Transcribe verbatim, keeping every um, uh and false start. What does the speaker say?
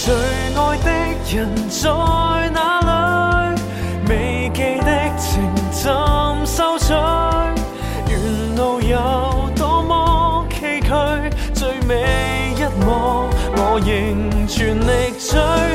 最愛的人在哪裏？未記的情怎收取？沿路有多麼崎嶇，最尾一幕我仍全力追。